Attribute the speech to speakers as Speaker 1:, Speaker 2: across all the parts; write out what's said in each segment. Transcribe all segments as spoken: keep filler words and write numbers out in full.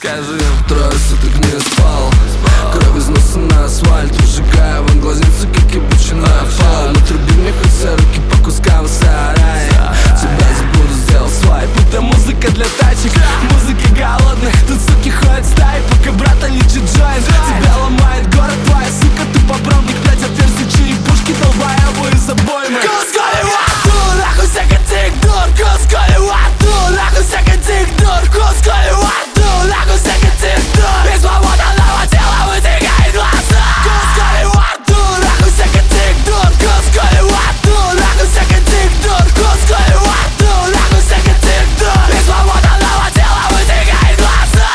Speaker 1: Скажи.
Speaker 2: Трое суток не спал, кровь из носа на асфальт, выжигая вон глазницы, как ебучий напал. На трубе хоть все руки по кускам в сарае. Тебя забуду, сделал свайп.
Speaker 1: Это музыка для тачек, музыка голодных. Тут суки ходят стаи, пока брата лечит джойнт. Тебя ломает город, твоя сука тупопробник. Блять, отверзи черепушки, долбоебу из обоймы.
Speaker 2: Кускали вату, нахуй всякий тик-дур. Кускали вату, нахуй всякий тик-дур. Кускали вату, нахуй всякий тик-дур. Из свободного тела вытекает глаза. Кускали вату, нахуй всякий тик-дур. Кускали вату, нахуй всякий тик-дур. Кускали вату, нахуй всякий тик-дур. Из свободного тела вытекает глаза.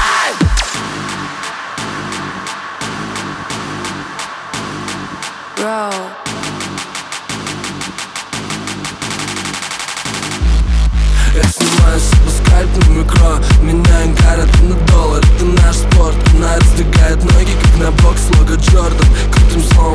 Speaker 3: Bro.
Speaker 2: Я снимаю себе скальп на микро, меняю карты на доллар. Это наш спорт, она раздвигает ноги, как на бокс лого Джордан. Крутым словом